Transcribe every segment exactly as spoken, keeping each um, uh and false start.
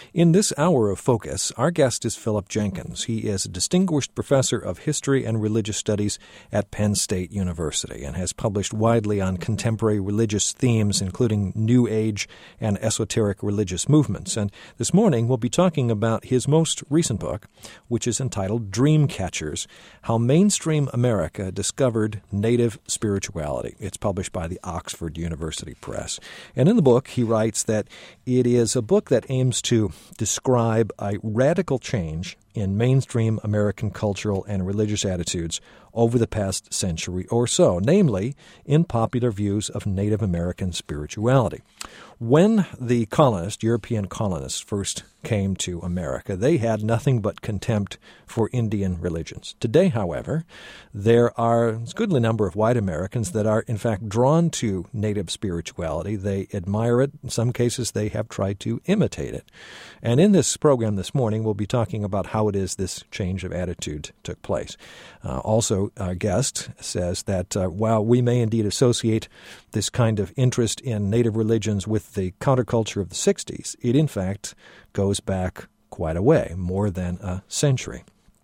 In this hour of focus, our guest is Philip Jenkins. He is a distinguished professor of history and religious studies at Penn State University and has published widely on contemporary religious themes, including New Age and esoteric religious movements. And this morning, we'll be talking about his most recent book, which is entitled Dream Catchers: How Mainstream America Discovered Native Spirituality. It's published by the Oxford University Press. And in the book, he writes that it is a book that aims to describe a radical change in mainstream American cultural and religious attitudes over the past century or so, namely in popular views of Native American spirituality. When the colonists, European colonists, first came to America, they had nothing but contempt for Indian religions. Today, however, there are a goodly number of white Americans that are, in fact, drawn to Native spirituality. They admire it. In some cases, they have tried to imitate it. And in this program this morning, we'll be talking about how it is this change of attitude took place. Uh, also, our guest says that uh, while we may indeed associate this kind of interest in Native religions with the counterculture of the sixties, it in fact goes back quite a way, more than a century.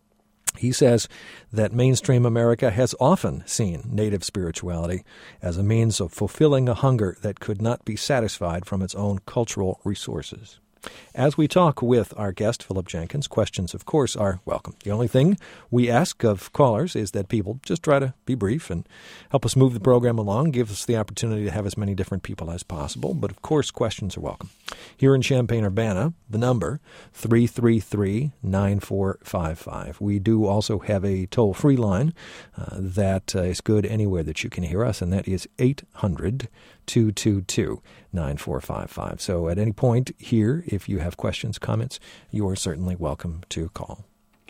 He says that mainstream America has often seen Native spirituality as a means of fulfilling a hunger that could not be satisfied from its own cultural resources. As we talk with our guest, Philip Jenkins, questions, of course, are welcome. The only thing we ask of callers is that people just try to be brief and help us move the program along, give us the opportunity to have as many different people as possible. But, of course, questions are welcome. Here in Champaign-Urbana, the number, three three three, nine four five five. We do also have a toll-free line uh, that uh, is good anywhere that you can hear us, and that is eight hundred, two two two, nine four five five. So at any point here, if you have questions, comments, you are certainly welcome to call.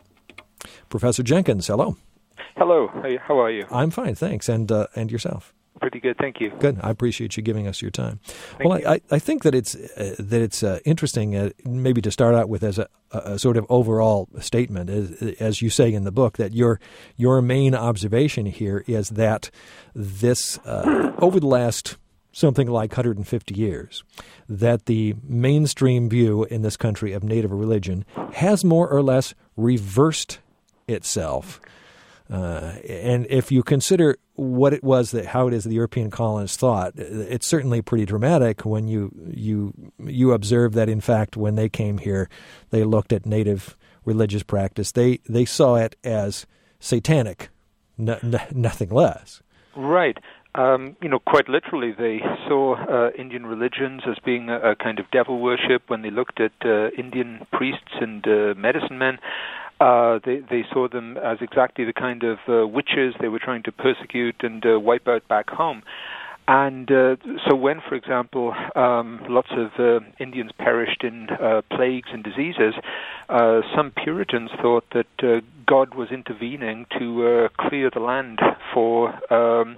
Professor Jenkins, hello. Hello. How are you? I'm fine, thanks. And uh, and yourself? Pretty good, thank you. Good. I appreciate you giving us your time. Thank well, I, I think that it's uh, that it's uh, interesting, uh, maybe to start out with as a, a sort of overall statement, as, as you say in the book, that your your main observation here is that this uh, over the last something like one hundred fifty years, that the mainstream view in this country of Native religion has more or less reversed itself. Uh, and if you consider what it was that how it is the European colonists thought, it's certainly pretty dramatic when you you you observe that, in fact, when they came here, they looked at Native religious practice. They they saw it as satanic, no, no, nothing less. Right. Um, you know, quite literally, they saw uh, Indian religions as being a, a kind of devil worship. When they looked at uh, Indian priests and uh, medicine men, uh, they, they saw them as exactly the kind of uh, witches they were trying to persecute and uh, wipe out back home. And uh, so when, for example, um, lots of uh, Indians perished in uh, plagues and diseases, uh, some Puritans thought that uh, God was intervening to uh, clear the land for um,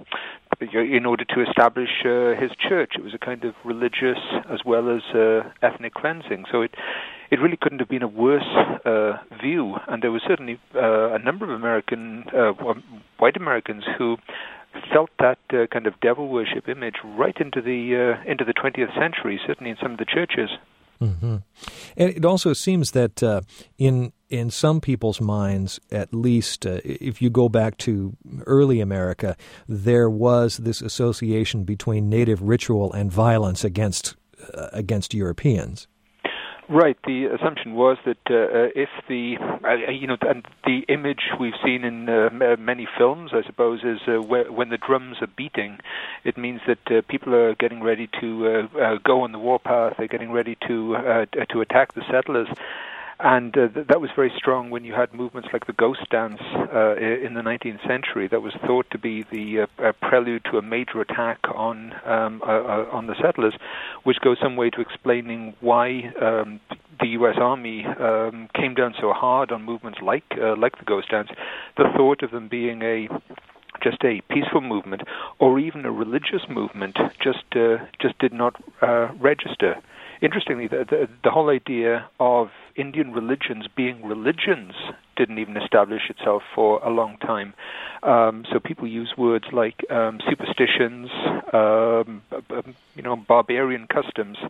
in order to establish uh, his church. It was a kind of religious as well as uh, ethnic cleansing. So it it really couldn't have been a worse uh, view. And there was certainly uh, a number of American, uh, white Americans who felt that uh, kind of devil worship image right into the uh, into the twentieth century, certainly in some of the churches. Mm-hmm. And it also seems that uh, in in some people's minds, at least, uh, if you go back to early America, there was this association between Native ritual and violence against uh, against Europeans. Right. The assumption was that uh, if the, uh, you know, and the image we've seen in uh, many films, I suppose, is uh, where, when the drums are beating, it means that uh, people are getting ready to uh, uh, go on the warpath. They're getting ready to uh, to attack the settlers. And uh, th- that was very strong when you had movements like the Ghost Dance uh, in the nineteenth century. That was thought to be the uh, prelude to a major attack on um, uh, uh, on the settlers, which goes some way to explaining why um, the U S Army um, came down so hard on movements like uh, like the Ghost Dance. The thought of them being a just a peaceful movement or even a religious movement just uh, just did not uh, register. Interestingly, the, the, the whole idea of Indian religions being religions didn't even establish itself for a long time. Um, so people use words like um, superstitions, um, you know, barbarian customs,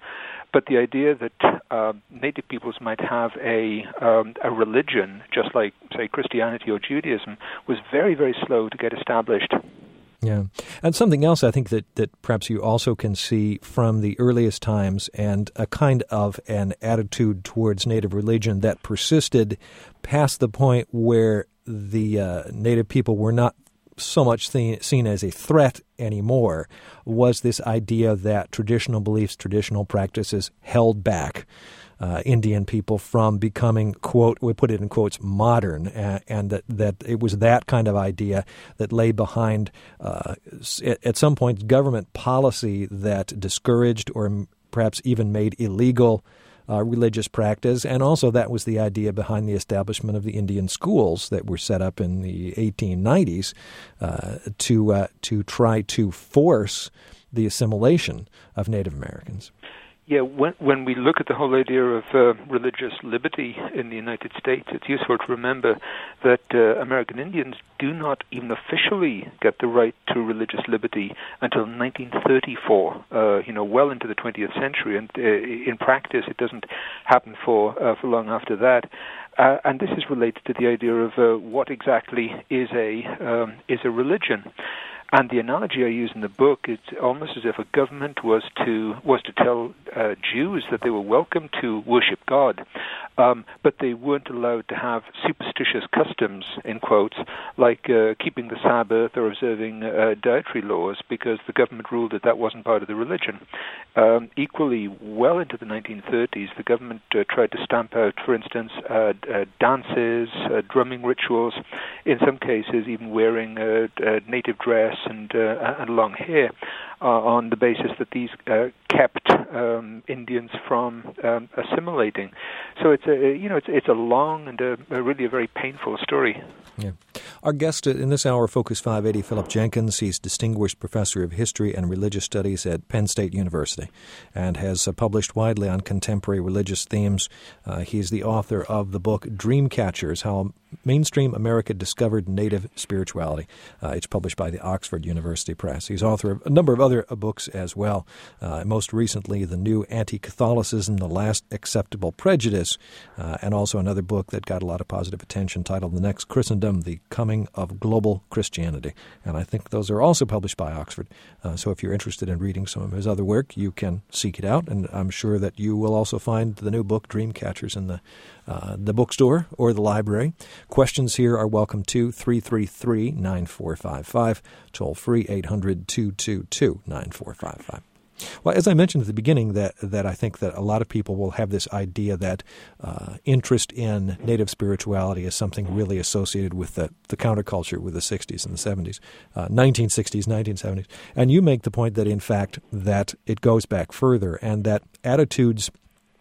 But the idea that uh, native peoples might have a um, a religion, just like, say, Christianity or Judaism, was very, very slow to get established. Yeah. And something else I think that, that perhaps you also can see from the earliest times, and a kind of an attitude towards native religion that persisted past the point where the uh, native people were not so much seen, seen as a threat anymore, was this idea that traditional beliefs, traditional practices held back Uh, Indian people from becoming, quote, we put it in quotes, modern, uh, and that, that it was that kind of idea that lay behind, uh, at, at some point, government policy that discouraged or perhaps even made illegal uh, religious practice. And also that was the idea behind the establishment of the Indian schools that were set up in the eighteen nineties uh, to uh, to try to force the assimilation of Native Americans. Yeah, when, when we look at the whole idea of uh, religious liberty in the United States, it's useful to remember that uh, American Indians do not even officially get the right to religious liberty until nineteen thirty-four, uh, you know, well into the twentieth century. And uh, in practice, it doesn't happen for, uh, for long after that. Uh, and this is related to the idea of uh, what exactly is a um, is a religion. And the analogy I use in the book, it's almost as if a government was to was to tell uh, Jews that they were welcome to worship God, um, but they weren't allowed to have superstitious customs, in quotes, like uh, keeping the Sabbath or observing uh, dietary laws, because the government ruled that that wasn't part of the religion. Um, equally, well into the nineteen thirties, the government uh, tried to stamp out, for instance, uh, uh, dances, uh, drumming rituals, in some cases even wearing uh, uh, native dress and uh, and long hair, uh, on the basis that these uh, kept um, Indians from um, assimilating. So it's a you know it's it's a long and a, a really a very painful story. Yeah. Our guest in this hour, Focus five eighty, Philip Jenkins. He's Distinguished Professor of History and Religious Studies at Penn State University and has uh, published widely on contemporary religious themes. Uh, he's the author of the book Dreamcatchers, How Mainstream America Discovered Native Spirituality. Uh, it's published by the Oxford University Press. He's author of a number of other uh, books as well. Uh, most recently, The New Anti-Catholicism, The Last Acceptable Prejudice, uh, and also another book that got a lot of positive attention titled The Next Christendom, The Coming of Global Christianity. And I think those are also published by Oxford. Uh, so if you're interested in reading some of his other work, you can seek it out. And I'm sure that you will also find the new book, Dreamcatchers, in the uh, the bookstore or the library. Questions here are welcome to three three three, nine four five five, toll free eight hundred, two two two, nine four five five. Well, as I mentioned at the beginning, that that I think that a lot of people will have this idea that uh, interest in native spirituality is something really associated with the, the counterculture with the sixties and the seventies, uh, nineteen sixties, nineteen seventies. And you make the point that, in fact, that it goes back further and that attitudes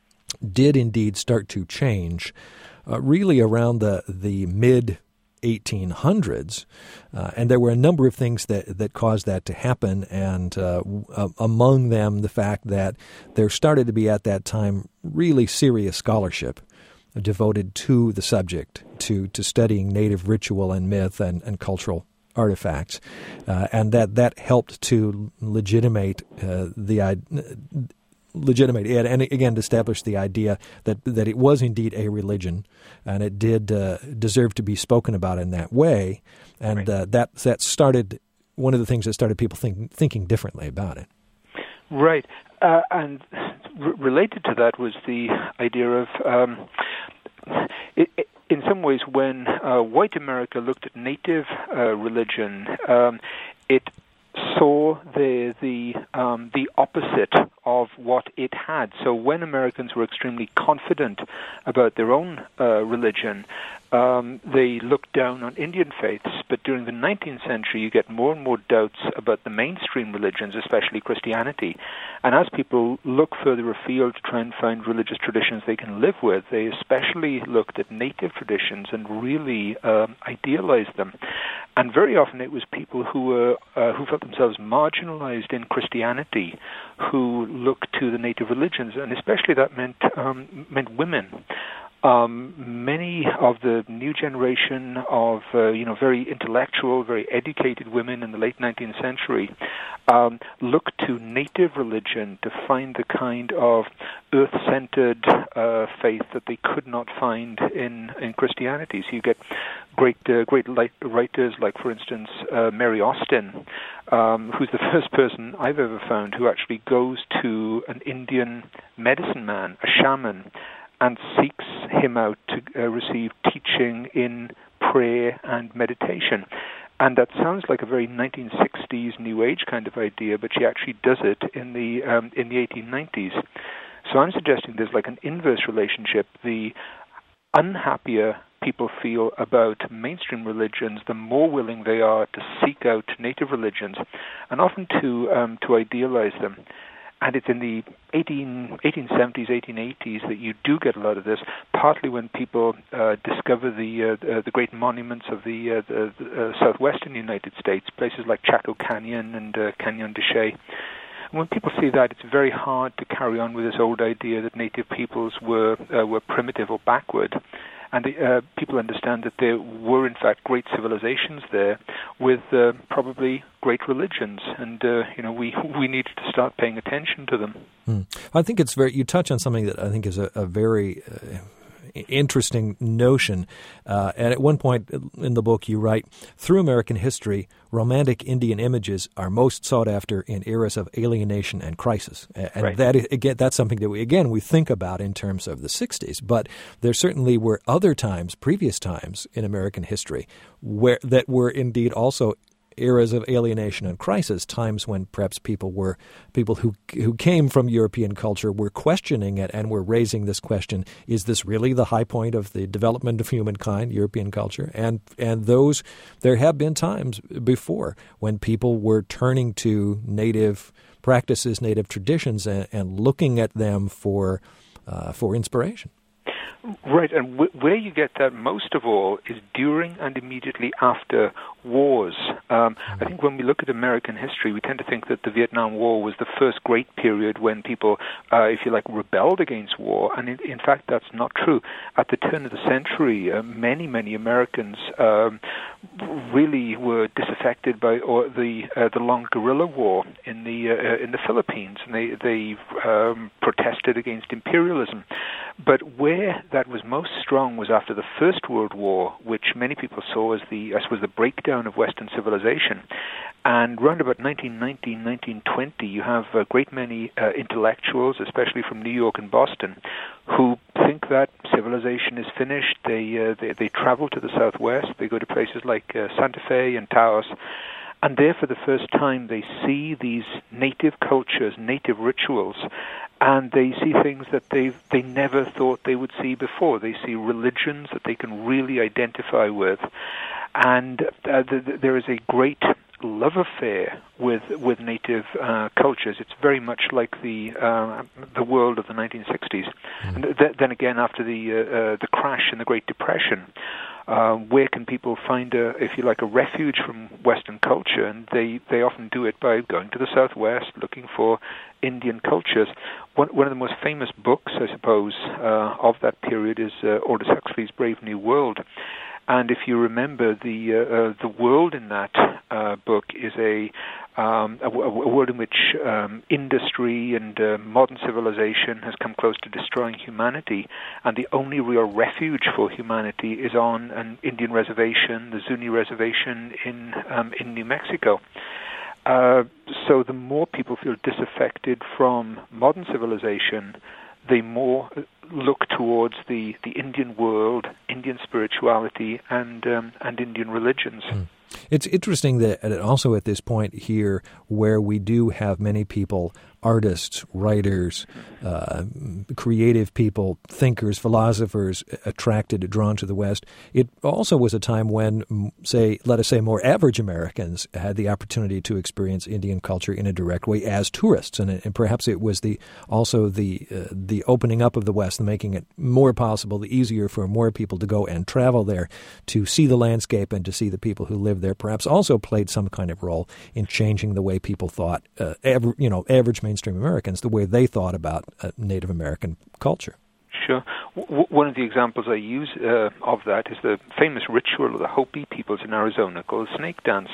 did indeed start to change uh, really around the, the mid eighteen hundreds, uh, and there were a number of things that, that caused that to happen, and uh, w- among them the fact that there started to be at that time really serious scholarship devoted to the subject, to, to studying native ritual and myth and, and cultural artifacts, uh, and that, that helped to legitimate uh, the idea. legitimate it, and again, to establish the idea that that it was indeed a religion, and it did uh, deserve to be spoken about in that way, and right. uh, that that started one of the things that started people think, thinking differently about it. Right, uh, and r- related to that was the idea of, um, it, it, in some ways, when uh, white America looked at native uh, religion, um, it saw the the um, the opposite of what it had. So when Americans were extremely confident about their own uh, religion, um, they looked down on Indian faiths. But during the nineteenth century, you get more and more doubts about the mainstream religions, especially Christianity. And as people look further afield to try and find religious traditions they can live with, they especially looked at native traditions and really um, idealized them. And very often it was people who were uh, who felt themselves marginalized in Christianity who looked to the native religions, and especially that meant um, meant women. Um, many of the new generation of, uh, you know, very intellectual, very educated women in the late nineteenth century um, looked to native religion to find the kind of earth-centered uh, faith that they could not find in, in Christianity. So you get great, uh, great light writers like, for instance, uh, Mary Austin, um, who's the first person I've ever found who actually goes to an Indian medicine man, a shaman, and seeks him out to uh, receive teaching in prayer and meditation. And that sounds like a very nineteen sixties New Age kind of idea, but she actually does it in the um, in the eighteen nineties. So I'm suggesting there's like an inverse relationship. The unhappier people feel about mainstream religions, the more willing they are to seek out native religions, and often to um, to idealize them. And it's in the eighteen seventies, eighteen eighties that you do get a lot of this, partly when people uh, discover the uh, the great monuments of the, uh, the, the uh, southwestern United States, places like Chaco Canyon and uh, Canyon de Chelly. And when people see that, it's very hard to carry on with this old idea that native peoples were uh, were primitive or backward. And the, uh, people understand that there were, in fact, great civilizations there with uh, probably great religions. And, uh, you know, we we needed to start paying attention to them. Hmm. I think it's very, you touch on something that I think is a, a very uh, interesting notion. Uh, and at one point in the book, you write, through American history, romantic Indian images are most sought after in eras of alienation and crisis. And right. that again, that's something that we, again, we think about in terms of the sixties. But there certainly were other times, previous times in American history, where that were indeed also eras of alienation and crisis, times when perhaps people were people who who came from European culture were questioning it and were raising this question: is this really the high point of the development of humankind, European culture? And and those there have been times before when people were turning to native practices, native traditions, and, and looking at them for uh, for inspiration. Right, and w- where you get that most of all is during and immediately after wars. Um, I think when we look at American history, we tend to think that the Vietnam War was the first great period when people, uh, if you like, rebelled against war, and in, in fact that's not true. At the turn of the century, uh, many, many Americans um, really were disaffected by or the uh, the long guerrilla war in the uh, in the Philippines, and they they um, protested against imperialism. But where that was most strong was after the First World War, which many people saw as the, I suppose, the breakdown of Western civilization. And round about nineteen nineteen, nineteen twenty, you have a great many uh, intellectuals, especially from New York and Boston, who think that civilization is finished. They uh, they, they travel to the Southwest. They go to places like uh, Santa Fe and Taos. And there, for the first time, they see these native cultures, native rituals, and they see things that they they never thought they would see before. They see religions that they can really identify with, and uh, th- th- there is a great love affair with with native uh, cultures. It's very much like the uh, the world of the nineteen sixties, mm. and th- then again after the uh, uh, the crash in the Great Depression. Uh, where can people find, a, if you like, a refuge from Western culture? And they, they often do it by going to the Southwest, looking for Indian cultures. One, one of the most famous books, I suppose, uh, of that period is uh, Aldous Huxley's Brave New World. And if you remember, the uh, uh, the world in that uh, book is a um, a, a world in which um, industry and uh, modern civilization has come close to destroying humanity, and the only real refuge for humanity is on an Indian reservation, the Zuni reservation in um, in New Mexico. Uh, so the more people feel disaffected from modern civilization, the more look towards the, the Indian world, Indian spirituality, and um, and Indian religions. Mm. It's interesting that also at this point here, where we do have many people, artists, writers, uh, creative people, thinkers, philosophers attracted, drawn to the West, it also was a time when, say, let us say more average Americans had the opportunity to experience Indian culture in a direct way as tourists. And, and perhaps it was the also the uh, the opening up of the West and making it more possible, easier for more people to go and travel there to see the landscape and to see the people who live there, perhaps also played some kind of role in changing the way people thought, uh, aver- you know, average mainstream Americans, the way they thought about uh, Native American culture. Sure. W- one of the examples I use uh, of that is the famous ritual of the Hopi peoples in Arizona called snake dance,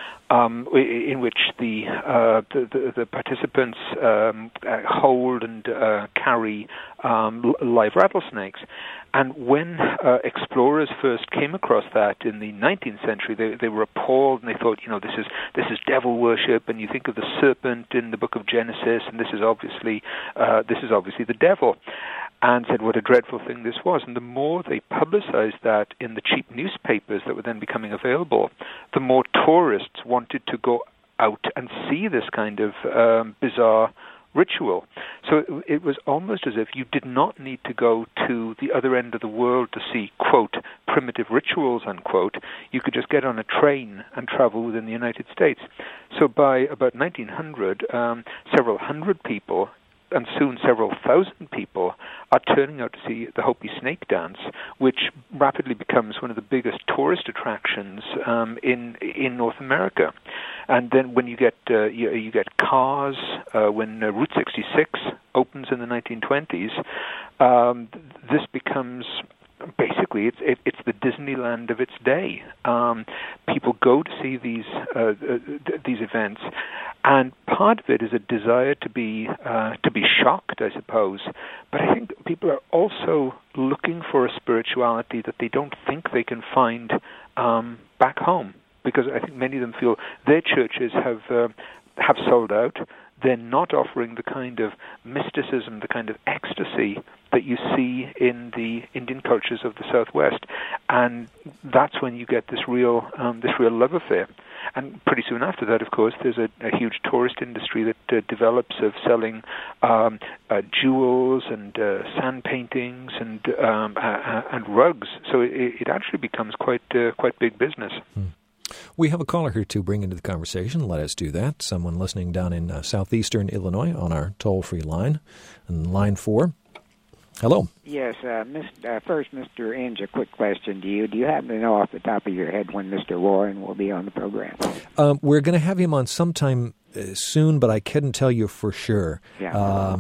um, in which the, uh, the, the the participants um, uh, hold and uh, carry um, live rattlesnakes. And when uh, explorers first came across that in the nineteenth century, they, they were appalled, and they thought, you know, this is this is devil worship. And you think of the serpent in the Book of Genesis, and this is obviously uh, this is obviously the devil. And said what a dreadful thing this was. And the more they publicized that in the cheap newspapers that were then becoming available, the more tourists wanted to go out and see this kind of um, bizarre ritual. So it, it was almost as if you did not need to go to the other end of the world to see, quote, primitive rituals, unquote. You could just get on a train and travel within the United States. So by about nineteen hundred, um, several hundred people, and soon several thousand people, are turning out to see the Hopi snake dance, which rapidly becomes one of the biggest tourist attractions um, in in North America. And then when you get uh, you, you get cars, uh, when uh, Route sixty-six opens in the nineteen twenties, um, this becomes basically it's it, it's the Disneyland of its day. Um, people go to see these uh, uh, these events, and part of it is a desire to be uh, to be shocked, I suppose. But I think people are also looking for a spirituality that they don't think they can find um, back home, because I think many of them feel their churches have uh, have sold out. They're not offering the kind of mysticism, the kind of ecstasy that you see in the Indian cultures of the Southwest, and that's when you get this real um, this real love affair. And pretty soon after that, of course, there's a, a huge tourist industry that uh, develops of selling um, uh, jewels and uh, sand paintings and um, uh, and rugs. So it, it actually becomes quite uh, quite big business. Hmm. We have a caller here to bring into the conversation. Let us do that. Someone listening down in uh, southeastern Illinois on our toll-free line, and line four. Hello. Yes, uh, Miss, uh, first, Mister Inge, a quick question to you. Do you happen to know off the top of your head when Mister Warren will be on the program? Um, we're going to have him on sometime uh, soon, but I couldn't tell you for sure. Yeah.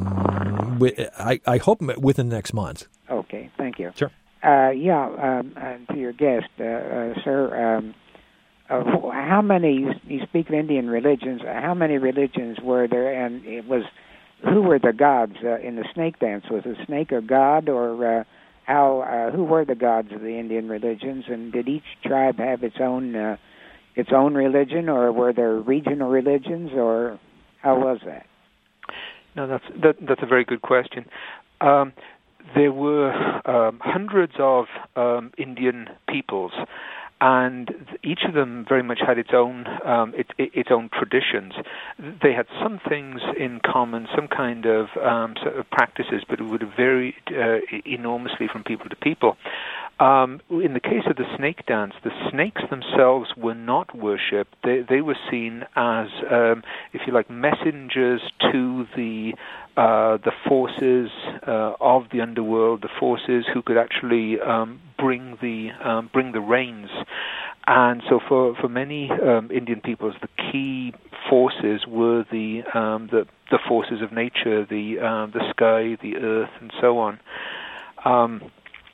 Um, I, I hope within next month. Okay, thank you. Sure. Uh, yeah, um, uh, to your guest, uh, uh, sir, um, uh, how many, you, you speak of Indian religions, how many religions were there, and it was, who were the gods uh, in the snake dance? Was a snake a god, or uh, how? Uh, who were the gods of the Indian religions, and did each tribe have its own uh, its own religion, or were there regional religions, or how was that? No, that's that, that's a very good question. Um, there were um, hundreds of um, Indian peoples, and each of them very much had its own um, it, it, its own traditions. They had some things in common, some kind of, um, sort of practices, but it would have varied uh, enormously from people to people. Um, in the case of the snake dance, the snakes themselves were not worshipped. They, they were seen as, um, if you like, messengers to the uh, the forces uh, of the underworld, the forces who could actually um, bring the um, bring the rains. And so, for for many um, Indian peoples, the key forces were the um, the the forces of nature, the uh, the sky, the earth, and so on. Um,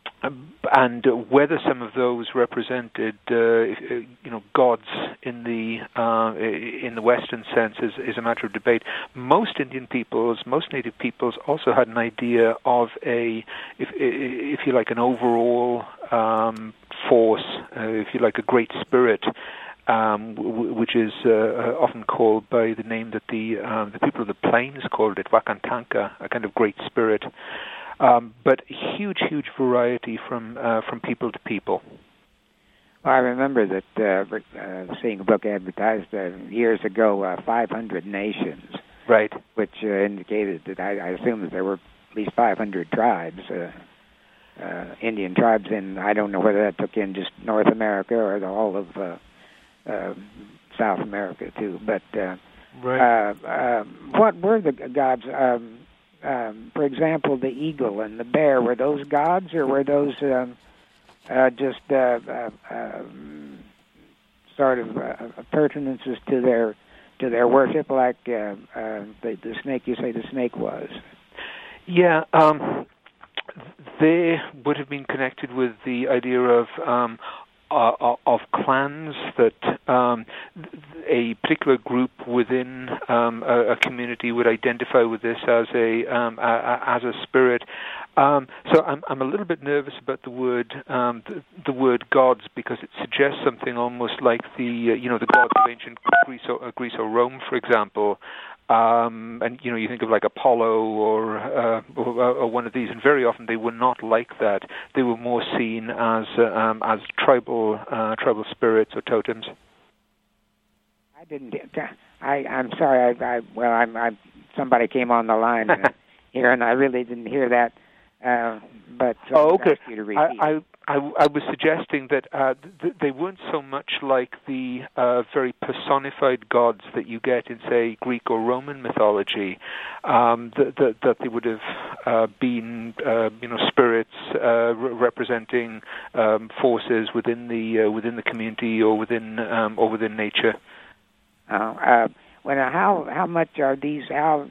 and whether some of those represented, uh, you know, gods in the uh, in the Western sense is, is a matter of debate. Most Indian peoples, most Native peoples, also had an idea of a, if if you like, an overall um, force, uh, if you like, a great spirit. Um, w- which is uh, often called by the name that the uh, the people of the plains called it, Wakantanka, a kind of great spirit. Um, but huge, huge variety from uh, from people to people. Well, I remember that uh, uh, seeing a book advertised uh, years ago, uh, five hundred Nations, right? Which uh, indicated that I, I assume that there were at least five hundred tribes, uh, uh, Indian tribes, in, I don't know whether that took in just North America or the whole of uh, uh, South America too. But uh, right. uh, uh, what were the gods? Um, Um, for example, the eagle and the bear, were those gods, or were those um, uh, just uh, uh, um, sort of uh, pertinences to their to their worship, like uh, uh, the, the snake? You say the snake was. Yeah, um, they would have been connected with the idea of um, uh, of clans, that um, a particular group within um, a, a community would identify with this as a, um, a, a as a spirit. Um, so I'm I'm a little bit nervous about the word um, the, the word gods, because it suggests something almost like the uh, you know the gods of ancient Greece or, uh, Greece or Rome, for example. Um, and you know, you think of like Apollo or, uh, or or one of these, and very often they were not like that. They were more seen as uh, um, as tribal uh, tribal spirits or totems. I didn't. I I'm sorry. I, I well, I'm. I somebody came on the line here, and I really didn't hear that. Uh, but uh, oh, okay. ask you to repeat. I, I I I was suggesting that uh, th- they weren't so much like the uh, very personified gods that you get in, say, Greek or Roman mythology. Um, that, that that they would have uh, been, uh, you know, spirits uh, re- representing um, forces within the uh, within the community or within um, or within nature. Uh, uh, well, how how much are these how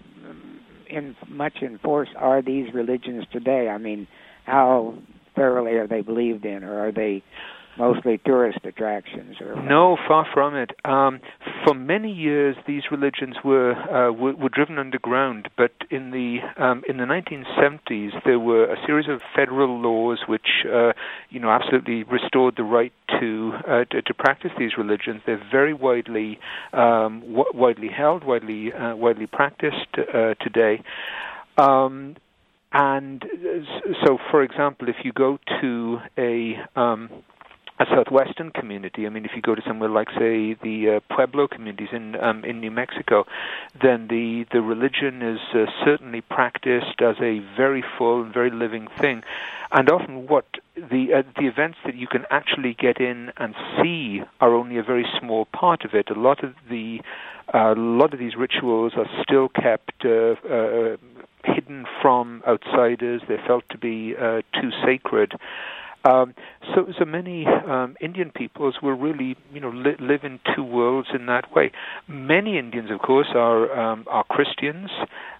in much in force are these religions today? I mean, how thoroughly are they believed in, or are they mostly tourist attractions? Or no, far from it. Um, for many years, these religions were, uh, were were driven underground. But in the um, in the nineteen seventies, there were a series of federal laws which, uh, you know, absolutely restored the right to uh, to, to practice these religions. They're very widely um, w- widely held, widely uh, widely practiced uh, today. Um, and so, for example, if you go to a um, a southwestern community, I mean, if you go to somewhere like, say, the uh, Pueblo communities in um, in New Mexico, then the, the religion is uh, certainly practiced as a very full and very living thing. And often what the uh, the events that you can actually get in and see are only a very small part of it. A lot of the uh, a lot of these rituals are still kept uh, uh, hidden from outsiders. They're felt to be uh, too sacred. Um, so, so many um, Indian peoples will really, you know, li- live in two worlds in that way. Many Indians, of course, are um, are Christians,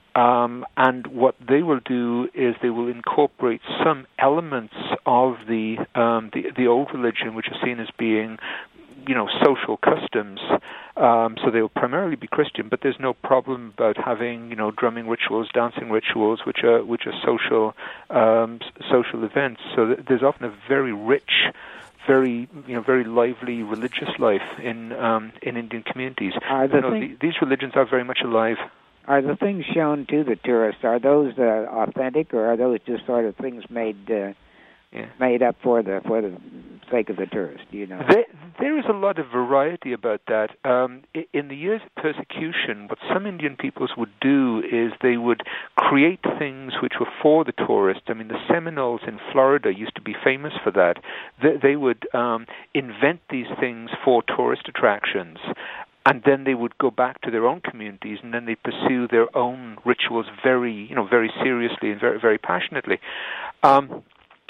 um, and what they will do is they will incorporate some elements of the um, the, the old religion, which are seen as being, you know, social customs. Um, so they will primarily be Christian, but there's no problem about having, you know, drumming rituals, dancing rituals, which are which are social um, social events. So th- there's often a very rich, very you know, very lively religious life in um, in Indian communities. Uh, the you know, thing- the, these religions are very much alive. Are the things shown to the tourists, are those uh, authentic, or are those just sort of things made uh, yeah. made up for the for the sake of the tourist? Do you know? There, there is a lot of variety about that. Um, in the years of persecution, what some Indian peoples would do is they would create things which were for the tourist. I mean, the Seminoles in Florida used to be famous for that. They, they would um, invent these things for tourist attractions. And then they would go back to their own communities, and then they pursue their own rituals very, you know, very seriously and very, very passionately. Um,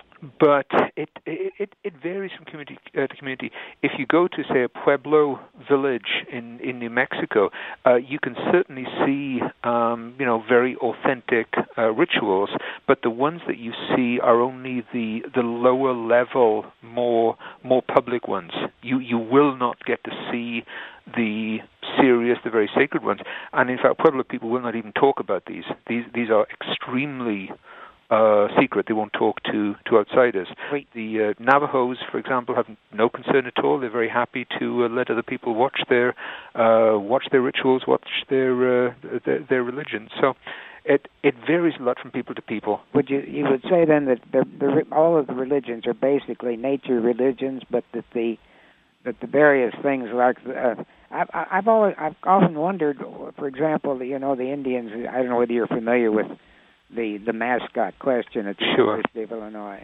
But it, it it varies from community uh, to community. If you go to, say, a Pueblo village in, in New Mexico, uh, you can certainly see um, you know very authentic uh, rituals. But the ones that you see are only the the lower level, more more public ones. You you will not get to see the serious, the very sacred ones. And in fact, Pueblo people will not even talk about these. These these are extremely Uh, secret. They won't talk to, to outsiders. Wait. The uh, Navajos, for example, have no concern at all. They're very happy to uh, let other people watch their uh, watch their rituals, watch their, uh, their their religion. So it it varies a lot from people to people. Would you you would say then that the, the all of the religions are basically nature religions, but that the that the various things like uh, I've I've always I've often wondered, for example, you know, the Indians. I don't know whether you're familiar with the the mascot question at the Sure. University of Illinois.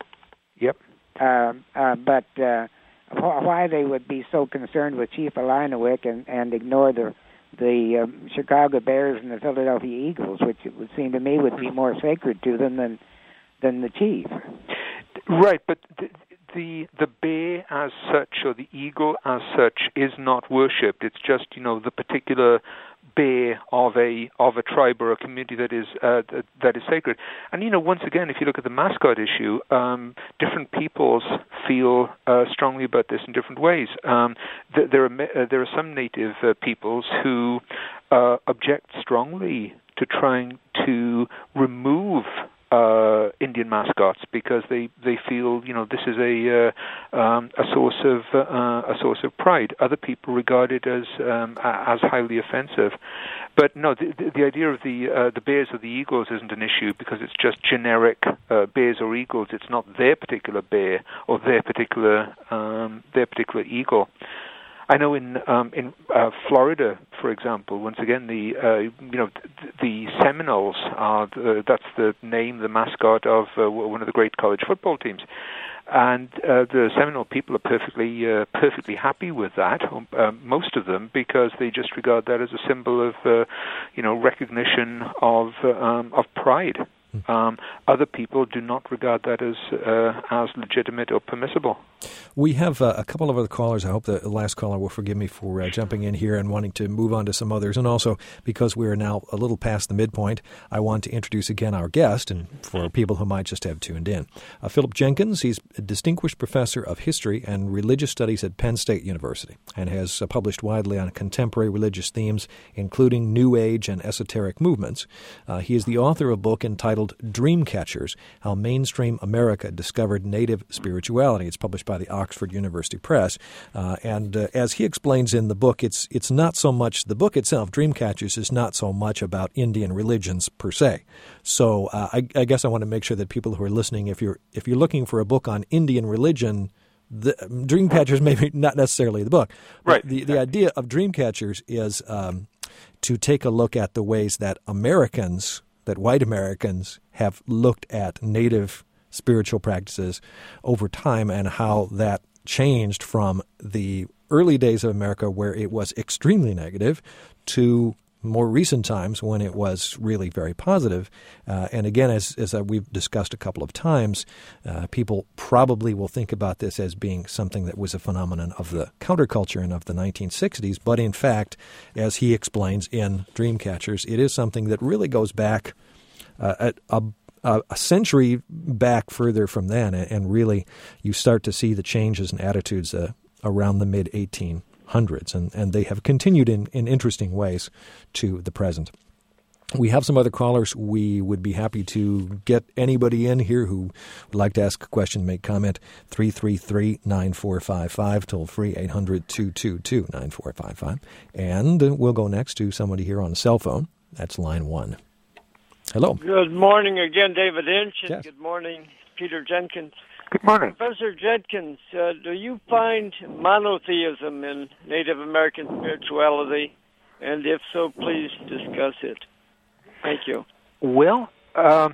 Yep. Uh, uh, but uh, wh- why they would be so concerned with Chief Illiniwek and, and ignore the the um, Chicago Bears and the Philadelphia Eagles, which it would seem to me would be more sacred to them than than the Chief. Right, but the, the the bear as such or the eagle as such is not worshipped. It's just, you know, the particular bear of a of a tribe or a community that is uh, that, that is sacred. And you know, once again, if you look at the mascot issue, um, different peoples feel uh, strongly about this in different ways. Um, th- there are uh, there are some native uh, peoples who uh, object strongly to trying to remove Uh, Indian mascots because they, they feel, you know, this is a uh, um, a source of uh, a source of pride. Other people regard it as um, as highly offensive. But no, the, the, the idea of the uh, the bears or the eagles isn't an issue because it's just generic uh, bears or eagles. It's not their particular bear or their particular um, their particular eagle. I know in um, in uh, Florida, for example, once again, the uh, you know the, the Seminoles are the, that's the name, the mascot of uh, one of the great college football teams, and uh, the Seminole people are perfectly uh, perfectly happy with that. Uh, most of them, because they just regard that as a symbol of uh, you know recognition of uh, um, of pride. Um, other people do not regard that as uh, as legitimate or permissible. We have uh, a couple of other callers. I hope the last caller will forgive me for uh, jumping in here and wanting to move on to some others. And also, because we are now a little past the midpoint, I want to introduce again our guest, and for people who might just have tuned in. Uh, Philip Jenkins, he's a distinguished professor of history and religious studies at Penn State University and has uh, published widely on contemporary religious themes, including New Age and esoteric movements. Uh, he is the author of a book entitled Dreamcatchers, How Mainstream America Discovered Native Spirituality. It's published by the Oxford University Press. Uh, and uh, as he explains in the book, it's it's not so much, the book itself, Dreamcatchers, is not so much about Indian religions per se. So uh, I, I guess I want to make sure that people who are listening, if you're if you're looking for a book on Indian religion, the Dreamcatchers may be not necessarily the book. Right. The, the idea of Dreamcatchers is um, to take a look at the ways that Americans, that white Americans have looked at native spiritual practices over time and how that changed from the early days of America where it was extremely negative to more recent times when it was really very positive. Uh, and again, as, as we've discussed a couple of times, uh, people probably will think about this as being something that was a phenomenon of the counterculture and of the nineteen sixties. But in fact, as he explains in Dreamcatchers, it is something that really goes back uh, a, a, a century back further from then. And really, you start to see the changes in attitudes uh, around the mid eighteen hundreds, and, and they have continued in, in interesting ways to the present. We have some other callers. We would be happy to get anybody in here who would like to ask a question, make comment. three three three, nine four five five, toll free, eight hundred, two two two, nine four five five. And we'll go next to somebody here on a cell phone. That's line one. Hello. Good morning again, David Inch, and yes. Good morning, Peter Jenkins. Good morning. Professor Jenkins, uh, do you find monotheism in Native American spirituality? And if so, please discuss it. Thank you. Well, um,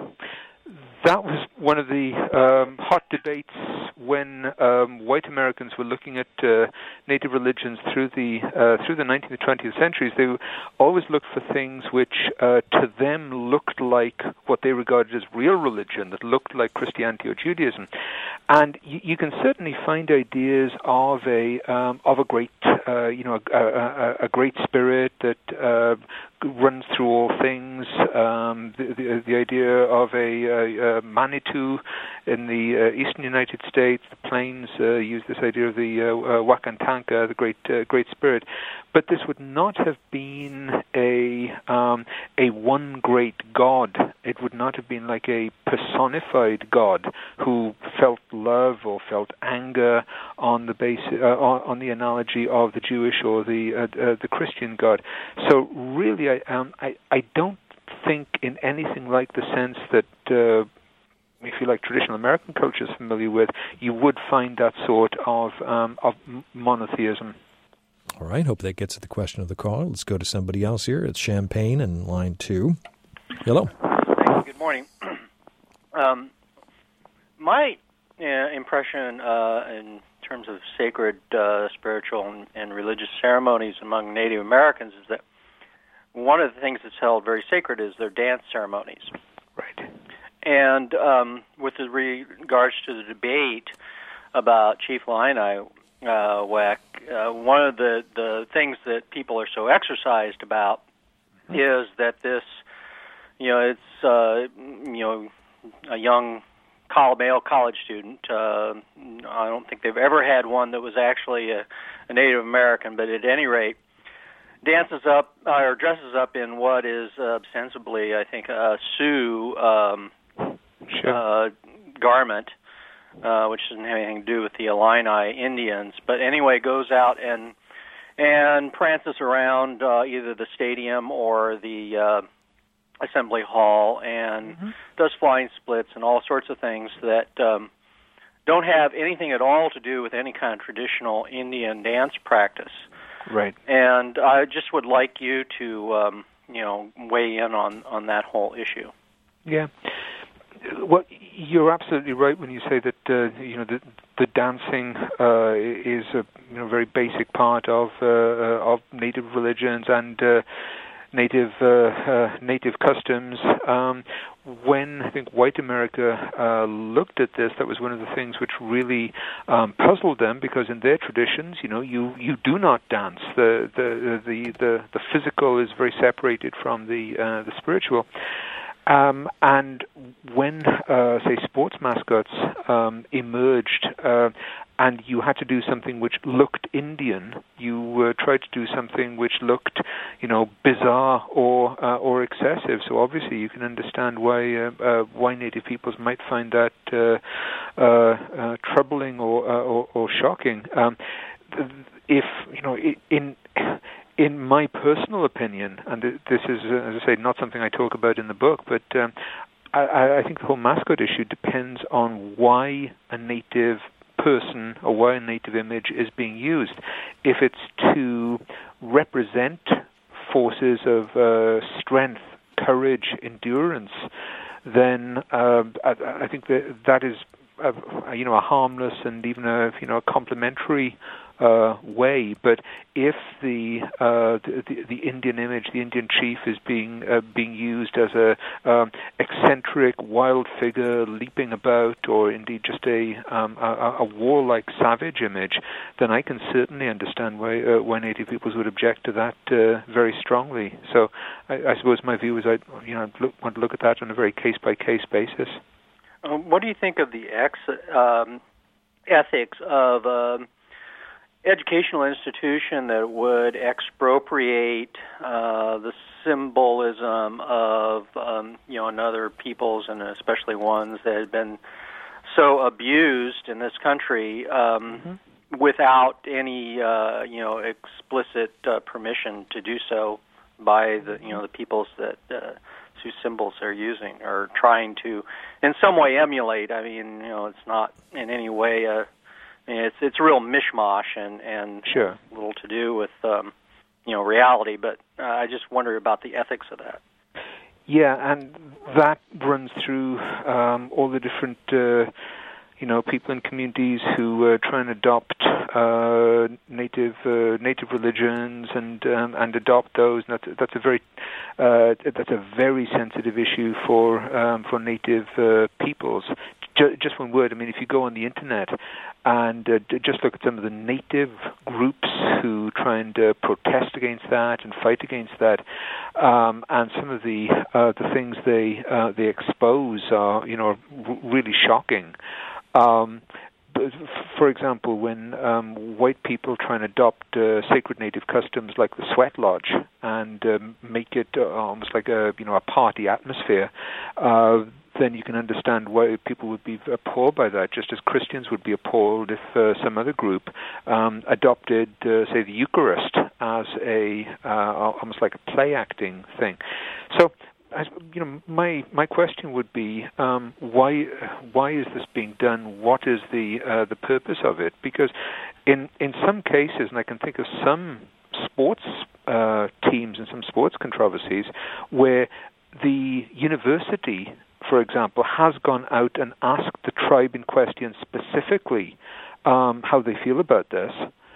that was one of the um, hot debates when um, white Americans were looking at uh, native religions through the uh, through the nineteenth and twentieth centuries. They always looked for things which, uh, to them, looked like what they regarded as real religion, that looked like Christianity or Judaism. And you, you can certainly find ideas of a um, of a great, uh, you know, a, a, a great spirit that uh, runs through all things. Um, the, the, the idea of a, a, a Manitou in the uh, eastern United States, the Plains uh, use this idea of the uh, uh, Wakantanka, the great uh, great spirit. But this would not have been a um, a one great God. It would not have been like a personified God who felt love or felt anger on the base uh, on, on the analogy of the Jewish or the uh, uh, the Christian God. So really, I um, I, I don't think in anything like the sense that. Uh, if you like traditional American culture is familiar with, you would find that sort of um, of monotheism. All right, hope that gets at the question of the caller. Let's go to somebody else here. It's Champagne in line two. Hello. Thank you. Good morning. um, my uh, impression uh, in terms of sacred, uh, spiritual, and, and religious ceremonies among Native Americans is that one of the things that's held very sacred is their dance ceremonies. Right. And um, with regards to the debate about Chief Lahaina, uh, Weck, uh, one of the, the things that people are so exercised about mm-hmm. is that this, you know, it's, uh, you know, a young college, male college student. Uh, I don't think they've ever had one that was actually a, a Native American, but at any rate, dances up uh, or dresses up in what is uh, ostensibly, I think, a Sioux um, sure. uh, garment, uh, which doesn't have anything to do with the Illini Indians. But anyway, goes out and and prances around uh, either the stadium or the uh, assembly hall and mm-hmm. does flying splits and all sorts of things that um, don't have anything at all to do with any kind of traditional Indian dance practice. Right. And I just would like you to, um, you know, weigh in on, on that whole issue. Yeah. Well, you're absolutely right when you say that, uh, you know, the, the dancing uh, is a you know, very basic part of uh, of native religions and uh, native uh, uh, native customs. Um, when I think white America uh, looked at this, that was one of the things which really um, puzzled them, because in their traditions, you know, you, you do not dance. The the the the, the physical is very separated from the uh, the spiritual. Um, and when, uh, say, sports mascots um, emerged, uh, and you had to do something which looked Indian, you uh, tried to do something which looked, you know, bizarre or uh, or excessive. So obviously, you can understand why uh, uh, why Native peoples might find that uh, uh, uh, troubling or, uh, or or shocking. Um, if you know, in In my personal opinion, and this is, uh, as I say, not something I talk about in the book, but um, I, I think the whole mascot issue depends on why a native person or why a native image is being used. If it's to represent forces of uh, strength, courage, endurance, then uh, I, I think that that is, a, you know, a harmless and even a you know a complementary Uh, way. But if the, uh, the the Indian image, the Indian chief, is being uh, being used as a um, eccentric wild figure leaping about, or indeed just a um, a, a warlike savage image, then I can certainly understand why uh, why Native peoples would object to that uh, very strongly. So I, I suppose my view is I you know look, want to look at that on a very case by case basis. Um, what do you think of the ex, um, ethics of um, educational institution that would expropriate uh, the symbolism of um, you know another peoples, and especially ones that had been so abused in this country um, mm-hmm. without any uh, you know explicit uh, permission to do so by the you know the peoples that uh, whose symbols they're using or trying to in some way emulate. I mean, you know, it's not in any way a I mean, it's it's a real mishmash and and sure. little to do with um, you know reality. But uh, I just wonder about the ethics of that. Yeah, and that runs through um, all the different uh, you know people and communities who uh, try and adopt uh, native uh, native religions and um, and adopt those. And that's that's a very uh, that's a very sensitive issue for um, for native uh, peoples. Just one word. I mean, if you go on the internet and uh, just look at some of the native groups who try and uh, protest against that and fight against that, um, and some of the uh, the things they uh, they expose are, you know, r- really shocking. Um, for example, when um, white people try and adopt uh, sacred native customs like the sweat lodge and um, make it uh, almost like a you know a party atmosphere. Uh, then you can understand why people would be appalled by that, just as Christians would be appalled if uh, some other group um, adopted, uh, say, the Eucharist as a uh, almost like a play acting thing. So, as, you know, my my question would be, um, why why is this being done? What is the uh, the purpose of it? Because in in some cases, and I can think of some sports uh, teams and some sports controversies where the university, for example, has gone out and asked the tribe in question specifically um, how they feel about this.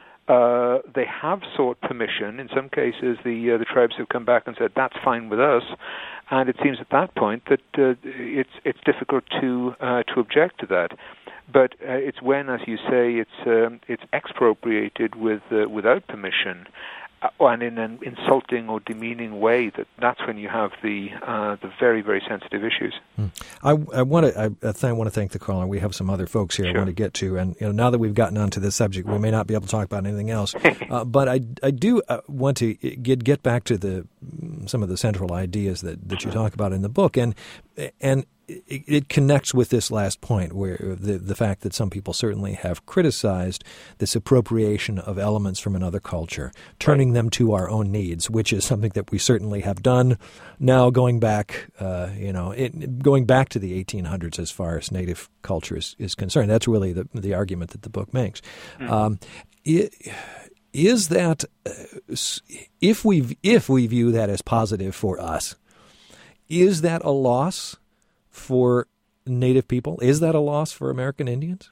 Uh, they have sought permission. In some cases, the uh, the tribes have come back and said, that's fine with us. And it seems at that point that uh, it's it's difficult to uh, to object to that. but uh, it's when, as you say, it's um, it's expropriated with uh, without permission, uh, and in an insulting or demeaning way, that that's when you have the uh, the very very sensitive issues. Mm. I, I want to I, I th- want to thank the caller. We have some other folks here Sure. I want to get to, and you know, now that we've gotten onto this subject, we may not be able to talk about anything else. uh, but I, I do uh, want to get get back to the some of the central ideas that, that you talk about in the book, and and. It, it connects with this last point, where the the fact that some people certainly have criticized this appropriation of elements from another culture, turning right. them to our own needs, which is something that we certainly have done now, going back, uh, you know, it, going back to the eighteen hundreds as far as native culture is, is concerned. That's really the the argument that the book makes. Mm. Um, it, is that uh, if we if we view that as positive for us, is that a loss for Native people? Is that a loss for American Indians?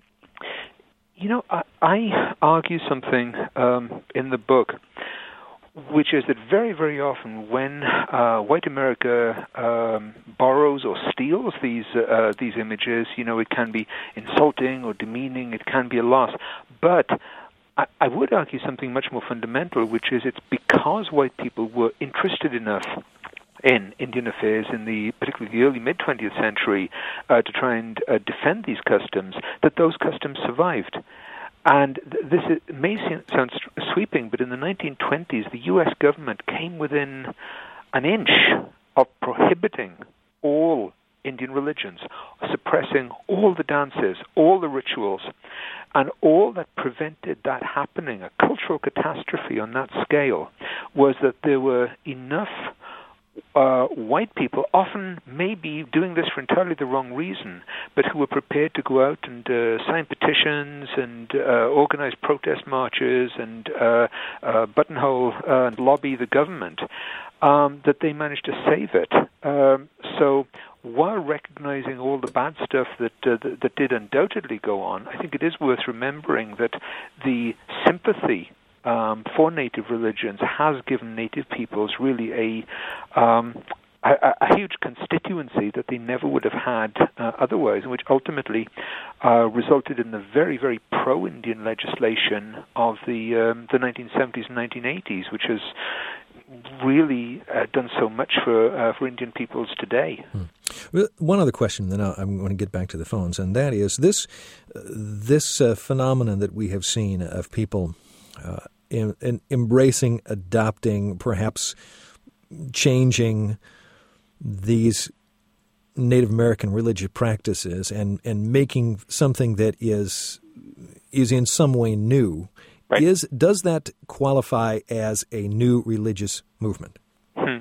You know, I, I argue something um, in the book, which is that very, very often when uh, white America um, borrows or steals these uh, these images, you know, it can be insulting or demeaning, it can be a loss. But I, I would argue something much more fundamental, which is it's because white people were interested enough in Indian affairs in the particularly the early mid-twentieth century uh, to try and uh, defend these customs, that those customs survived. And th- this is, may sound sweeping, but in the nineteen twenties, the U S government came within an inch of prohibiting all Indian religions, suppressing all the dances, all the rituals, and all that prevented that happening, a cultural catastrophe on that scale, was that there were enough Uh, white people, often maybe doing this for entirely the wrong reason, but who were prepared to go out and uh, sign petitions and uh, organize protest marches and uh, uh, buttonhole uh, and lobby the government, um, that they managed to save it. Um, so while recognizing all the bad stuff that, uh, that that did undoubtedly go on, I think it is worth remembering that the sympathy Um, for native religions has given native peoples really a, um, a, a huge constituency that they never would have had uh, otherwise, and which ultimately uh, resulted in the very, very pro-Indian legislation of the um, the nineteen seventies and nineteen eighties, which has really uh, done so much for uh, for Indian peoples today. Hmm. Well, one other question, then I'm going to get back to the phones, and that is this uh, this uh, phenomenon that we have seen of people Uh, In, in embracing, adopting, perhaps changing these Native American religious practices and, and making something that is is in some way new. Right. Is does that qualify as a new religious movement? Hmm.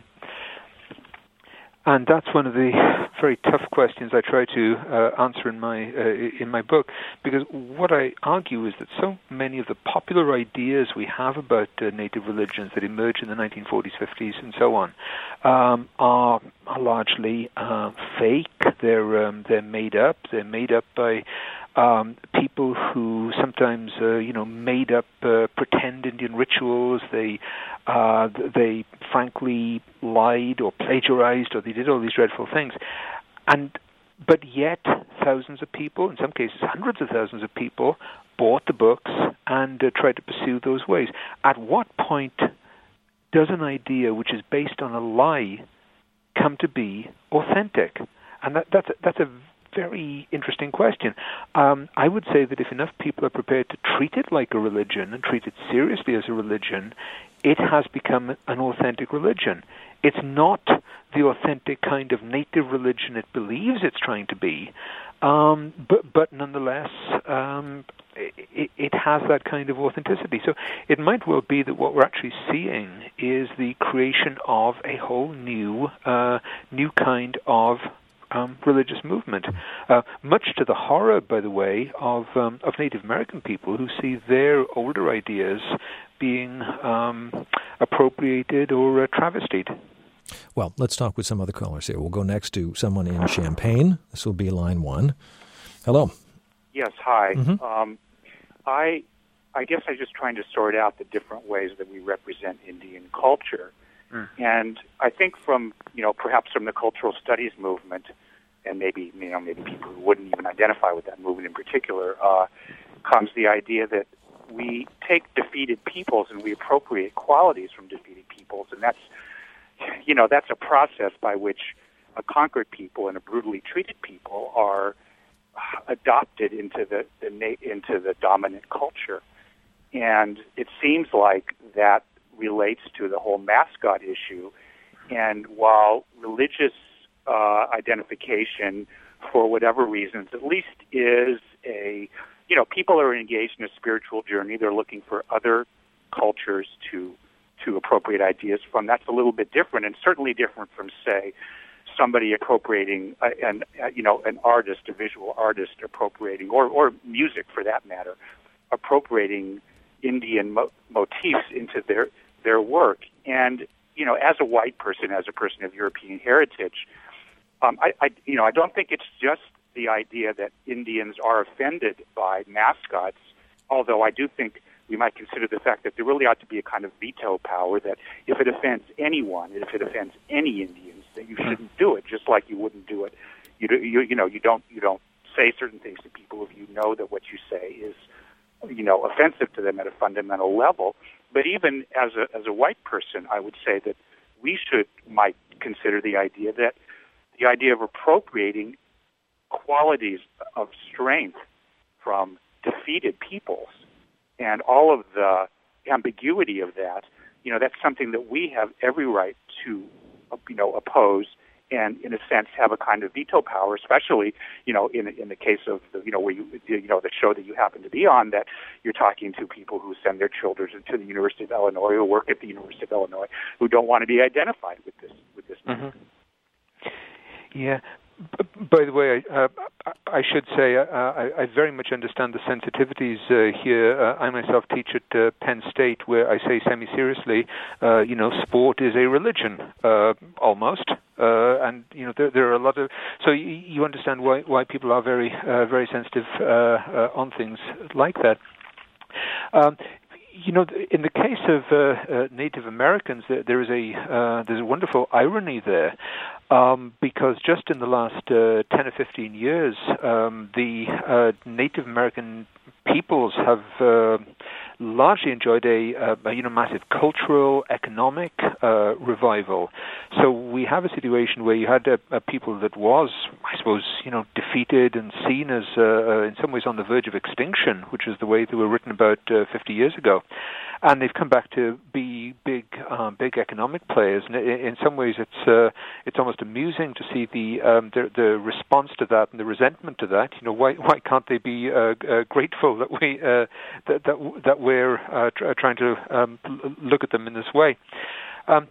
And that's one of the very tough questions I try to uh, answer in my uh, in my book, because what I argue is that so many of the popular ideas we have about uh, native religions that emerged in the nineteen forties, fifties, and so on um, are, are largely uh, fake. They're um, they're made up. They're made up by Um, people who sometimes, uh, you know, made up uh, pretend Indian rituals. They, uh, they frankly lied or plagiarized, or they did all these dreadful things. And but yet, thousands of people, in some cases, hundreds of thousands of people, bought the books and uh, tried to pursue those ways. At what point does an idea which is based on a lie come to be authentic? And that, that's a, that's a very interesting question. Um, I would say that if enough people are prepared to treat it like a religion and treat it seriously as a religion, it has become an authentic religion. It's not the authentic kind of native religion it believes it's trying to be, um, but, but nonetheless, um, it, it has that kind of authenticity. So it might well be that what we're actually seeing is the creation of a whole new, uh, new kind of Um, religious movement, uh, much to the horror, by the way, of um, of Native American people who see their older ideas being um, appropriated or uh, travestied. Well, let's talk with some other callers here. We'll go next to someone in Champaign. This will be line one. Hello. Yes, hi. Mm-hmm. Um, I I guess I'm just trying to sort out the different ways that we represent Indian culture. And I think from, you know, perhaps from the cultural studies movement, and maybe you know maybe people who wouldn't even identify with that movement in particular, uh, comes the idea that we take defeated peoples and we appropriate qualities from defeated peoples, and that's you know that's a process by which a conquered people and a brutally treated people are adopted into the, the na- into the dominant culture. And it seems like that relates to the whole mascot issue. And while religious uh, identification, for whatever reasons, at least is a, you know, people are engaged in a spiritual journey. They're looking for other cultures to to appropriate ideas from. That's a little bit different, and certainly different from, say, somebody appropriating uh, an uh, you know an artist, a visual artist appropriating, or or music for that matter, appropriating Indian mo- motifs into their their work. And you know, as a white person, as a person of European heritage, um, I, I you know I don't think it's just the idea that Indians are offended by mascots. Although I do think we might consider the fact that there really ought to be a kind of veto power that if it offends anyone, if it offends any Indians, that you shouldn't do it. Just like you wouldn't do it, you do, you you know you don't you don't say certain things to people if you know that what you say is you know offensive to them at a fundamental level. But even as a as a white person, I would say that we should might consider the idea that the idea of appropriating qualities of strength from defeated peoples and all of the ambiguity of that, you know, that's something that we have every right to, you know, oppose and, in a sense, have a kind of veto power, especially, you know, in in the case of, the, you know, where you, you know, the show that you happen to be on, that you're talking to people who send their children to the University of Illinois or work at the University of Illinois who don't want to be identified with this, with this. Mm-hmm. Yeah. By the way, uh, I should say uh, I, I very much understand the sensitivities uh, here. Uh, I myself teach at uh, Penn State, where I say semi-seriously, uh, you know, sport is a religion, uh, almost. Uh, and, you know, there, there are a lot of... So you, you understand why, why people are very, uh, very sensitive uh, uh, on things like that. Um, You know, in the case of uh, uh, Native Americans, there, there is a uh, there's a wonderful irony there, um, because just in the last uh, ten or fifteen years, um, the uh, Native American peoples have uh, largely enjoyed a, a you know massive cultural, economic uh, revival. So we have a situation where you had a, a people that was, I suppose, you know, defeated and seen as uh, in some ways on the verge of extinction, which is the way they were written about uh, fifty years ago, and they've come back to be big, um, big economic players. And in some ways, it's uh, it's almost amusing to see the, um, the the response to that and the resentment to that. You know, why why can't they be uh, uh, grateful that we uh, that that that we're uh, tr- trying to um, look at them in this way? Um,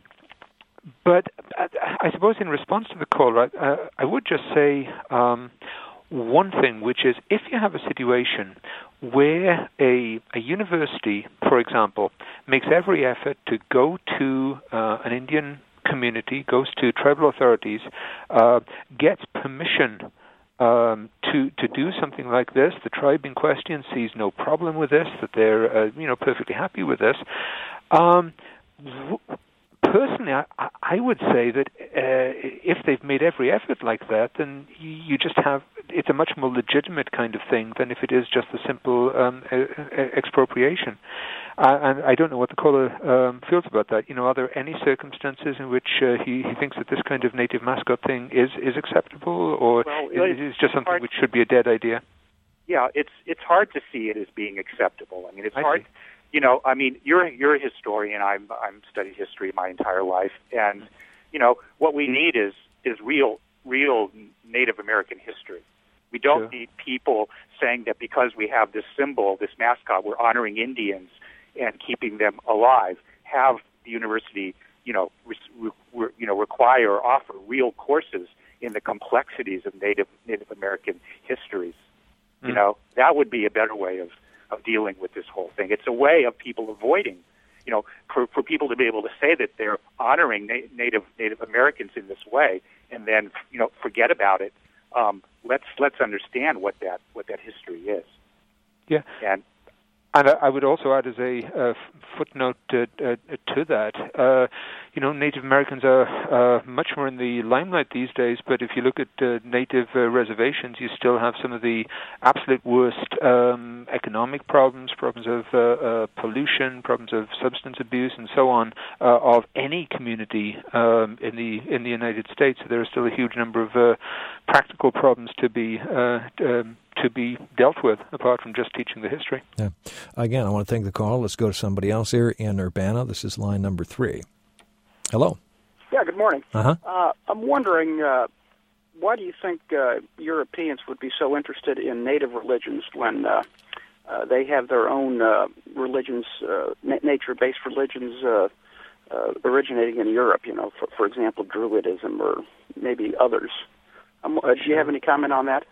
but I suppose in response to the call, right, uh, I would just say um, one thing, which is if you have a situation where a, a university, for example, makes every effort to go to uh, an Indian community, goes to tribal authorities, uh, gets permission um, to to do something like this, the tribe in question sees no problem with this, that they're uh, you know perfectly happy with this. Um, w- Personally, I, I would say that uh, if they've made every effort like that, then you, you just have, it's a much more legitimate kind of thing than if it is just a simple um, uh, expropriation. Uh, and I don't know what the caller um, feels about that. You know, are there any circumstances in which uh, he, he thinks that this kind of native mascot thing is, is acceptable, or well, is it just something which should be a dead idea? Yeah, it's it's hard to see it as being acceptable. I mean, it's I hard... see. You know, I mean, you're you're a historian. I'm I'm studied history my entire life, and you know what we need is is real real Native American history. We don't sure. need people saying that because we have this symbol, this mascot, we're honoring Indians and keeping them alive. Have the university, you know, re, re, you know, require or offer real courses in the complexities of Native Native American histories. Mm. You know, that would be a better way of. of dealing with this whole thing. It's a way of people avoiding, you know, for, for people to be able to say that they're honoring na- Native Native Americans in this way, and then you know forget about it. Um, let's let's understand what that what that history is. Yeah, and And I would also add as a uh, footnote to, uh, to that, uh, you know, Native Americans are uh, much more in the limelight these days, but if you look at uh, Native uh, reservations, you still have some of the absolute worst um, economic problems, problems of uh, uh, pollution, problems of substance abuse, and so on, uh, of any community um, in the in the United States. So there are still a huge number of uh, practical problems to be uh, um, to be dealt with, apart from just teaching the history. Yeah. Again, I want to thank the call. Let's go to somebody else here in Urbana. This is line number three. Hello. Yeah, good morning. Uh-huh. Uh, I'm wondering, uh, why do you think uh, Europeans would be so interested in native religions when uh, uh, they have their own uh, religions, uh, na- nature-based religions uh, uh, originating in Europe, you know, for, for example, Druidism or maybe others? Um, uh, do you have any comment on that?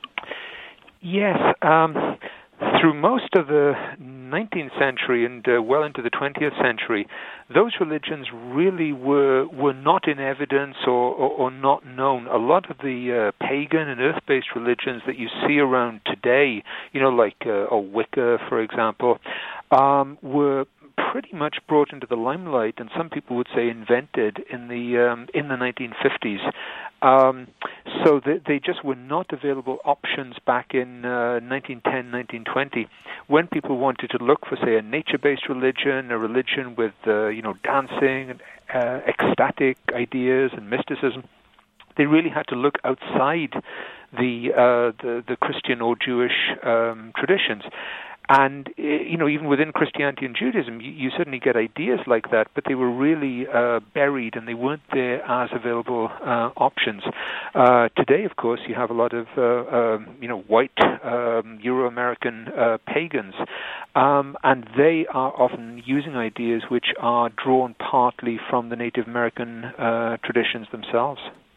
Yes. Um, through most of the nineteenth century and uh, well into the twentieth century, those religions really were were not in evidence or, or, or not known. A lot of the uh, pagan and earth-based religions that you see around today, you know, like uh, oh, Wicca, for example, um, were pretty much brought into the limelight, and some people would say invented in the um, in the nineteen fifties. Um, so they, they just were not available options back in uh, nineteen ten, nineteen twenty, when people wanted to look for, say, a nature-based religion, a religion with, uh, you know, dancing and uh, ecstatic ideas and mysticism. They really had to look outside the uh, the, the Christian or Jewish um, traditions. And, you know, even within Christianity and Judaism, you, you certainly get ideas like that, but they were really uh, buried and they weren't there as available uh, options. Uh, today, of course, you have a lot of, uh, um, you know, white um, Euro-American uh, pagans, um, and they are often using ideas which are drawn partly from the Native American uh, traditions themselves.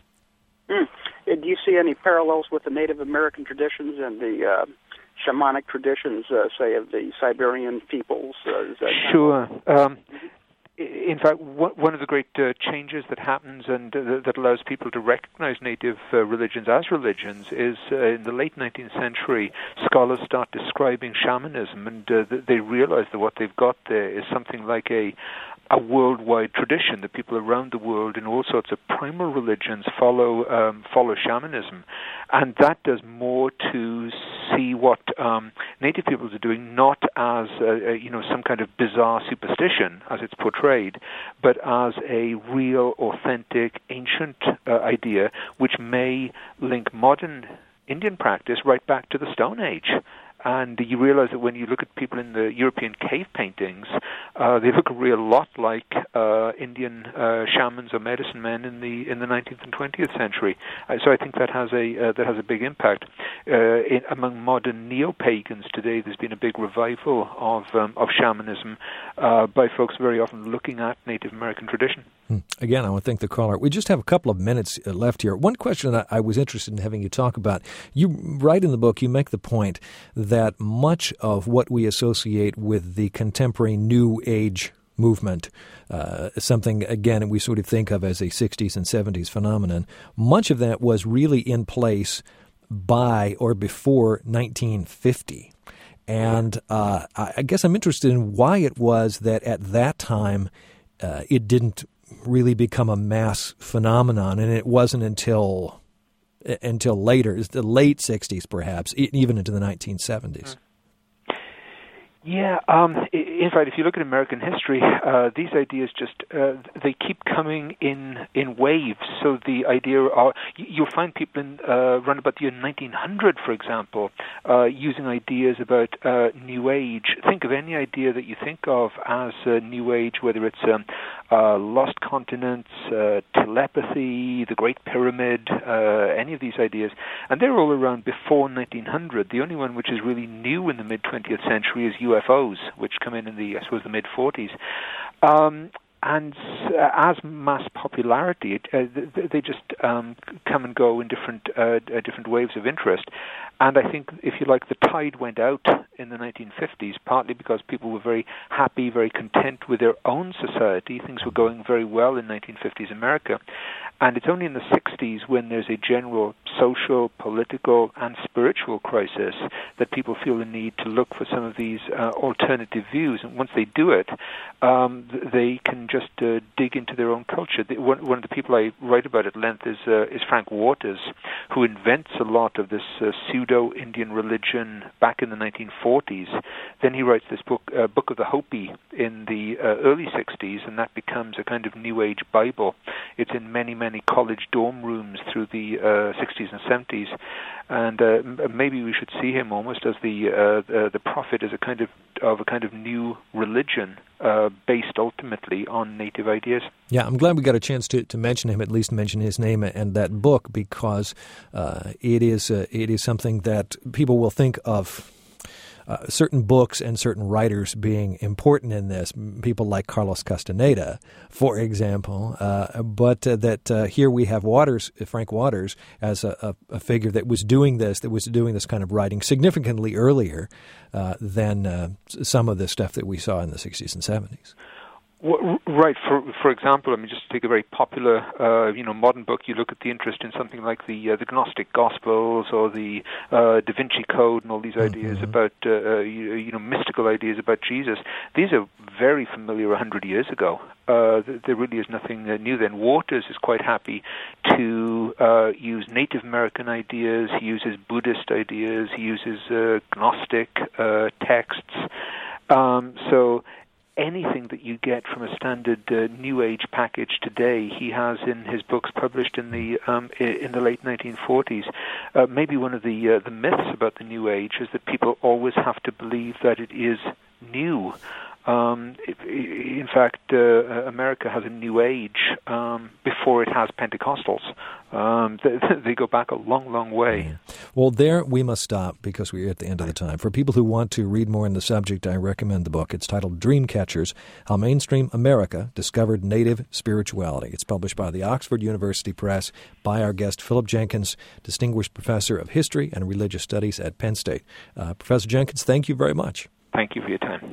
Mm. Do you see any parallels with the Native American traditions and the uh, shamanic traditions, uh, say, of the Siberian peoples? Uh, is that sure. Um, in fact, one of the great uh, changes that happens and uh, that allows people to recognize native uh, religions as religions is uh, in the late nineteenth century, scholars start describing shamanism, and uh, they realize that what they've got there is something like a a worldwide tradition, that people around the world in all sorts of primal religions follow um, follow shamanism. And that does more to see what um, native peoples are doing, not as uh, you know some kind of bizarre superstition, as it's portrayed, but as a real, authentic, ancient uh, idea, which may link modern Indian practice right back to the Stone Age. And you realize that when you look at people in the European cave paintings, uh, they look a real lot like uh, Indian uh, shamans or medicine men in the in the nineteenth and twentieth century. Uh, so I think that has a uh, that has a big impact. Uh, in, among modern neo-pagans today, there's been a big revival of um, of shamanism uh, by folks very often looking at Native American tradition. Again, I want to thank the caller. We just have a couple of minutes left here. One question I, I was interested in having you talk about. You write in the book, you make the point that much of what we associate with the contemporary New Age movement, uh, something, again, we sort of think of as a sixties and seventies phenomenon, much of that was really in place by or before nineteen fifty. And uh, I guess I'm interested in why it was that at that time uh, it didn't really become a mass phenomenon, and it wasn't until until later, the late sixties perhaps, even into the nineteen seventies. Yeah, um, in fact, if you look at American history, uh, these ideas just, uh, they keep coming in, in waves. So the idea, of, you'll find people in uh, around about the year nineteen hundred, for example, uh, using ideas about uh, New Age. Think of any idea that you think of as uh, New Age, whether it's um, uh, lost continents, uh, telepathy, the Great Pyramid, uh, any of these ideas. And they're all around before nineteen hundred. The only one which is really new in the mid-twentieth century is U F Os, which come in in the, I suppose, the mid-forties. Um, and uh, as mass popularity, it, uh, they just um, come and go in different uh, different waves of interest. And I think, if you like, the tide went out in the nineteen fifties, partly because people were very happy, very content with their own society. Things were going very well in nineteen fifties America. And it's only in the sixties, when there's a general social, political, and spiritual crisis, that people feel the need to look for some of these uh, alternative views. And once they do it, um, they can just uh, dig into their own culture. The, one, one of the people I write about at length is uh, is Frank Waters, who invents a lot of this uh, pseudo-Indian religion back in the nineteen forties. Then he writes this book, uh, Book of the Hopi, in the uh, early sixties, and that becomes a kind of New Age Bible. It's in many, many college dorm rooms through the uh, sixties and seventies, and uh, maybe we should see him almost as the uh, uh, the prophet as a kind of of a kind of new religion uh, based ultimately on native ideas. Yeah, I'm glad we got a chance to, to mention him, at least mention his name and that book, because uh, it is uh, it is something that people will think of. Uh, certain books and certain writers being important in this, people like Carlos Castaneda, for example, uh, but uh, that uh, here we have Waters, Frank Waters, as a, a, a figure that was doing this, that was doing this kind of writing significantly earlier uh, than uh, some of the stuff that we saw in the sixties and seventies. Well, right. For for example, I mean, just to take a very popular, uh, you know, modern book. You look at the interest in something like the uh, the Gnostic Gospels or the uh, Da Vinci Code and all these ideas mm-hmm. about uh, you, you know mystical ideas about Jesus. These are very familiar a hundred years ago. Uh, there really is nothing uh, new then. Waters is quite happy to uh, use Native American ideas. He uses Buddhist ideas. He uses uh, Gnostic uh, texts. Um, so. Anything that you get from a standard uh, New Age package today, he has in his books published in the um, in the late nineteen forties. Uh, maybe one of the uh, the myths about the New Age is that people always have to believe that it is new. Um, in fact, uh, America has a New Age um, before it has Pentecostals. Um, they, they go back a long, long way. Yeah. Well, there we must stop because we're at the end of the time. For people who want to read more on the subject, I recommend the book. It's titled Dreamcatchers, How Mainstream America Discovered Native Spirituality. It's published by the Oxford University Press by our guest, Philip Jenkins, Distinguished Professor of History and Religious Studies at Penn State. Uh, Professor Jenkins, thank you very much. Thank you for your time.